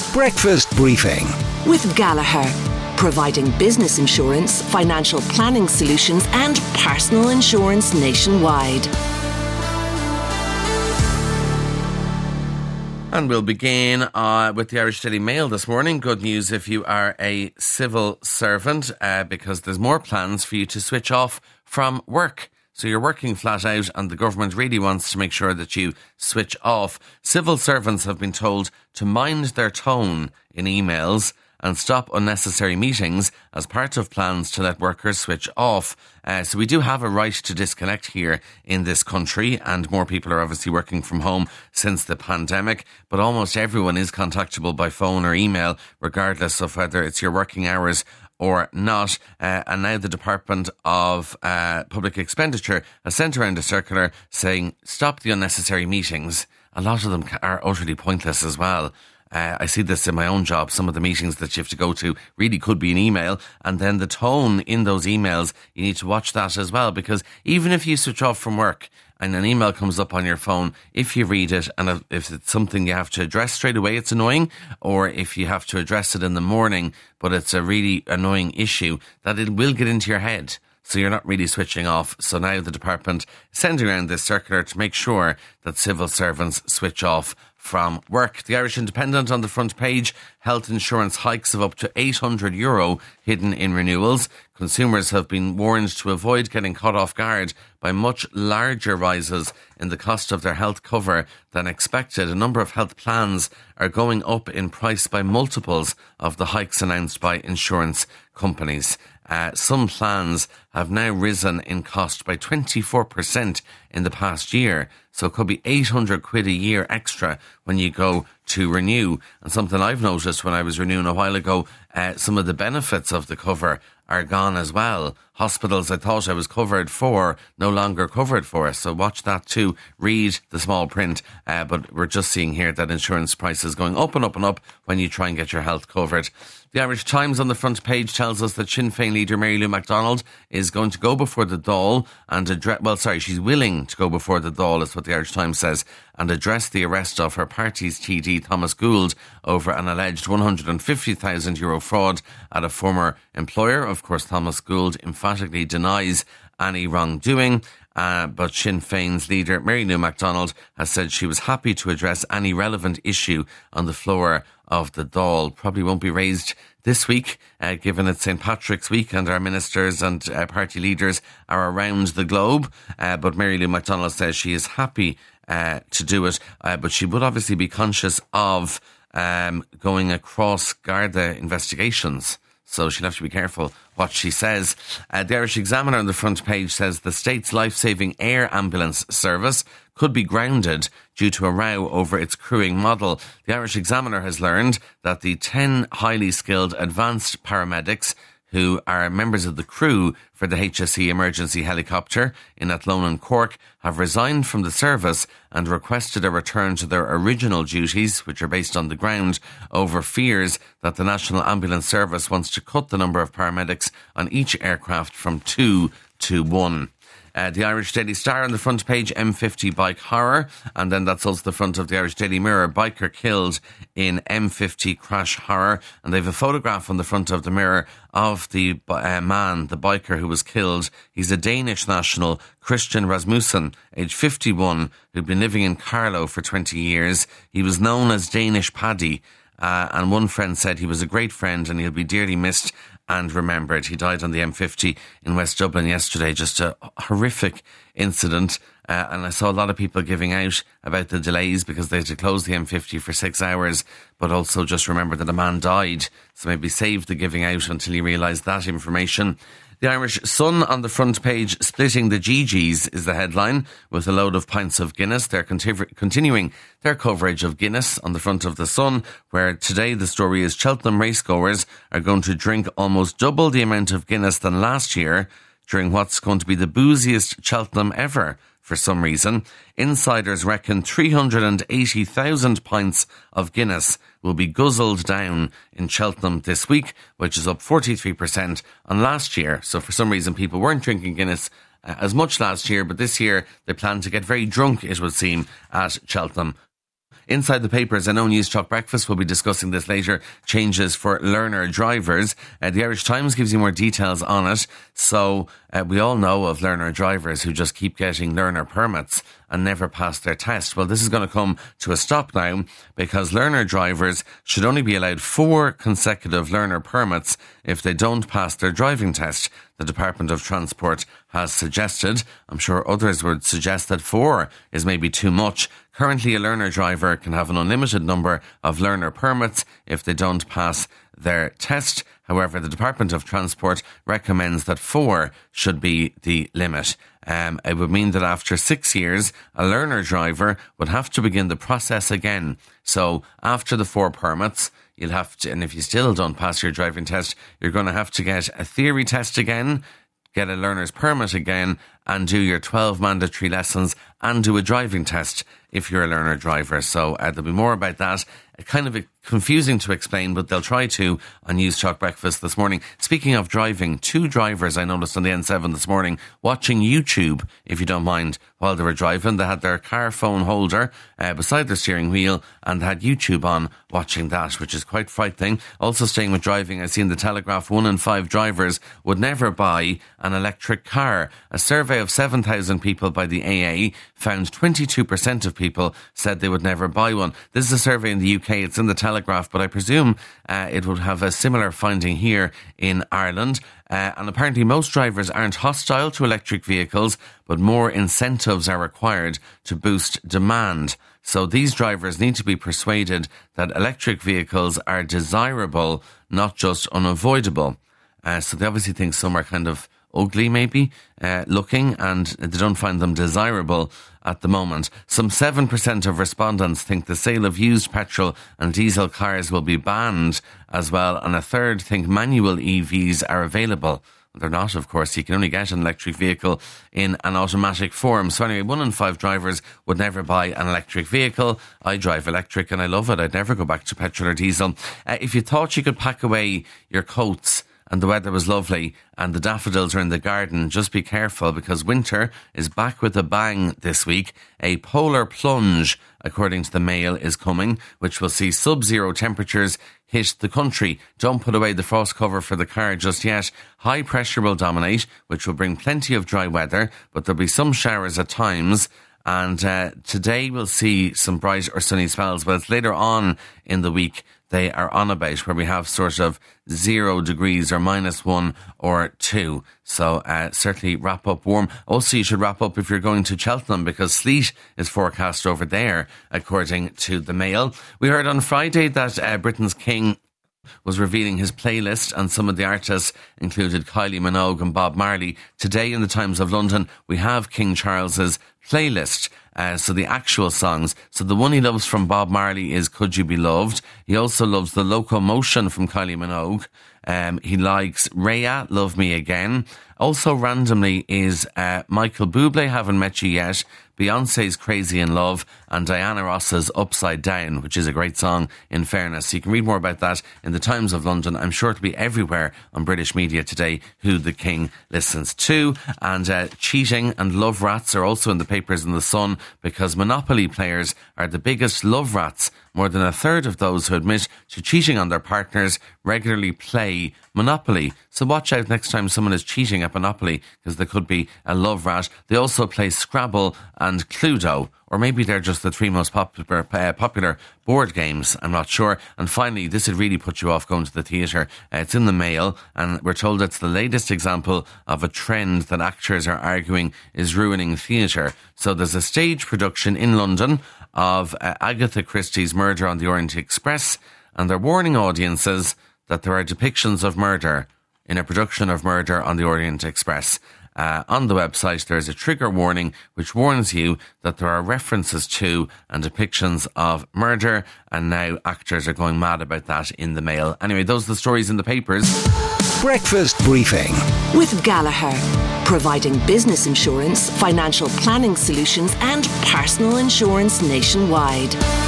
Breakfast Briefing with Gallagher, providing business insurance, financial planning solutions and personal insurance nationwide. And we'll begin with the Irish Daily Mail this morning. Good news if you are a civil servant, because there's more plans for you to switch off from work. So you're working flat out and the government really wants to make sure that you switch off. Civil servants have been told to mind their tone in emails and stop unnecessary meetings as part of plans to let workers switch off. So we do have a right to disconnect here in this country, and more people are obviously working from home since the pandemic, but almost everyone is contactable by phone or email, regardless of whether it's your working hours or not. And now the Department of Public Expenditure has sent around a circular saying, stop the unnecessary meetings. A lot of them are utterly pointless as well. I see this in my own job. Some of the meetings that you have to go to really could be an email, and then the tone in those emails, you need to watch that as well, because even if you switch off from work and an email comes up on your phone, if you read it and if it's something you have to address straight away, it's annoying, or if you have to address it in the morning, but it's a really annoying issue, that it will get into your head. So you're not really switching off. So now the department is sending around this circular to make sure that civil servants switch off from work. The Irish Independent on the front page, health insurance hikes of up to €800 hidden in renewals. Consumers have been warned to avoid getting caught off guard by much larger rises in the cost of their health cover than expected. A number of health plans are going up in price by multiples of the hikes announced by insurance companies. Some plans have now risen in cost by 24% in the past year. So it could be £800 a year extra when you go to renew. And something I've noticed when I was renewing a while ago, some of the benefits of the cover are gone as well. Hospitals I thought I was covered for, no longer covered for. So watch that too. Read the small print. But we're just seeing here that insurance prices going up and up and up when you try and get your health covered. The Irish Times on the front page tells us that Sinn Féin leader Mary Lou McDonald is going to go before the Dáil and she's willing to go before the Dáil, is what the Irish Times says, and address the arrest of her party's TD Thomas Gould over an alleged €150,000 fraud at a former employer. Of course, Thomas Gould emphatically denies any wrongdoing. But Sinn Féin's leader, Mary Lou McDonald, has said she was happy to address any relevant issue on the floor of the Dáil. Probably won't be raised this week, given it's St. Patrick's week and our ministers and party leaders are around the globe. But Mary Lou McDonald says she is happy to do it, but she would obviously be conscious of going across Garda investigations. So she'll have to be careful what she says. The Irish Examiner on the front page says the state's life-saving air ambulance service could be grounded due to a row over its crewing model. The Irish Examiner has learned that the 10 highly skilled advanced paramedics who are members of the crew for the HSE emergency helicopter in Athlone and Cork have resigned from the service and requested a return to their original duties, which are based on the ground, over fears that the National Ambulance Service wants to cut the number of paramedics on each aircraft from 2 to 1. The Irish Daily Star on the front page, M50 bike horror, and then that's also the front of the Irish Daily Mirror, biker killed in M50 crash horror, and they have a photograph on the front of the Mirror of the man, the biker who was killed. He's a Danish national, Christian Rasmussen, age 51, who'd been living in Carlow for 20 years. He was known as Danish Paddy, and one friend said he was a great friend and he'll be dearly missed and remembered. He died on the M50 in West Dublin yesterday. Just a horrific incident. And I saw a lot of people giving out about the delays because they had to close the M50 for 6 hours, but also just remember that a man died. So maybe save the giving out until you realise that information. The Irish Sun on the front page, splitting the GGs is the headline, with a load of pints of Guinness. They're continuing their coverage of Guinness on the front of the Sun, where today the story is Cheltenham racegoers are going to drink almost double the amount of Guinness than last year during what's going to be the booziest Cheltenham ever. For some reason, insiders reckon 380,000 pints of Guinness will be guzzled down in Cheltenham this week, which is up 43% on last year. So for some reason, people weren't drinking Guinness as much last year, but this year they plan to get very drunk, it would seem, at Cheltenham. Inside the papers, I know News Talk Breakfast will be discussing this later, changes for learner drivers. The Irish Times gives you more details on it. So we all know of learner drivers who just keep getting learner permits and never pass their test. Well, this is going to come to a stop now because learner drivers should only be allowed 4 consecutive learner permits if they don't pass their driving test. The Department of Transport has suggested, I'm sure others would suggest that 4 is maybe too much. Currently, a learner driver can have an unlimited number of learner permits if they don't pass their test. However, the Department of Transport recommends that 4 should be the limit. It would mean that after 6 years, a learner driver would have to begin the process again. So after the 4 permits, you'll have to, and if you still don't pass your driving test, you're going to have to get a theory test again, get a learner's permit again, and do your 12 mandatory lessons and do a driving test if you're a learner driver. So there'll be more about that. Kind of confusing to explain, but they'll try to on News Talk Breakfast this morning. Speaking of driving, 2 drivers I noticed on the N7 this morning watching YouTube, if you don't mind, while they were driving. They had their car phone holder beside their steering wheel and they had YouTube on watching that, which is quite frightening. Also staying with driving, I see in the Telegraph 1 in 5 drivers would never buy an electric car. A survey of 7,000 people by the AA found 22% of people said they would never buy one. This is a survey in the UK. It's in the Telegraph, but I presume it would have a similar finding here in Ireland. And apparently most drivers aren't hostile to electric vehicles, but more incentives are required to boost demand. So these drivers need to be persuaded that electric vehicles are desirable, not just unavoidable. So they obviously think some are kind of ugly maybe looking and they don't find them desirable at the moment. Some 7% of respondents think the sale of used petrol and diesel cars will be banned as well, and a third think manual EVs are available. They're not, of course. You can only get an electric vehicle in an automatic form. So anyway, 1 in 5 drivers would never buy an electric vehicle. I drive electric and I love it. I'd never go back to petrol or diesel. If you thought you could pack away your coats and the weather was lovely and the daffodils are in the garden, just be careful because winter is back with a bang this week. A polar plunge, according to the Mail, is coming, which will see sub-zero temperatures hit the country. Don't put away the frost cover for the car just yet. High pressure will dominate, which will bring plenty of dry weather, but there'll be some showers at times. And today we'll see some bright or sunny spells, but it's later on in the week they are on about, where we have sort of 0 degrees or -1 or 2. So certainly wrap up warm. Also, you should wrap up if you're going to Cheltenham because sleet is forecast over there, according to the Mail. We heard on Friday that Britain's King was revealing his playlist, and some of the artists included Kylie Minogue and Bob Marley. Today in the Times of London, we have King Charles's playlist. So the actual songs. So the one he loves from Bob Marley is Could You Be Loved. He also loves The Locomotion from Kylie Minogue. He likes Raya, Love Me Again. Also randomly is Michael Bublé, Haven't Met You Yet, Beyonce's Crazy in Love, and Diana Ross's Upside Down, which is a great song in fairness. So you can read more about that in the Times of London. I'm sure it'll be everywhere on British media today who the King listens to. And cheating and love rats are also in the papers in the Sun because Monopoly players are the biggest love rats. More than a third of those who admit to cheating on their partners regularly play Monopoly. So watch out next time someone is cheating at Monopoly because there could be a love rat. They also play Scrabble and Cluedo, or maybe they're just the 3 most popular board games. I'm not sure. And finally, this would really put you off going to the theatre. It's in the Mail, and we're told it's the latest example of a trend that actors are arguing is ruining theatre. So there's a stage production in London of Agatha Christie's Murder on the Orient Express, and they're warning audiences that there are depictions of murder in a production of Murder on the Orient Express. On the website, there's a trigger warning which warns you that there are references to and depictions of murder, and now actors are going mad about that in the Mail. Anyway, those are the stories in the papers. Breakfast Briefing with Gallagher, providing business insurance, financial planning solutions and personal insurance nationwide.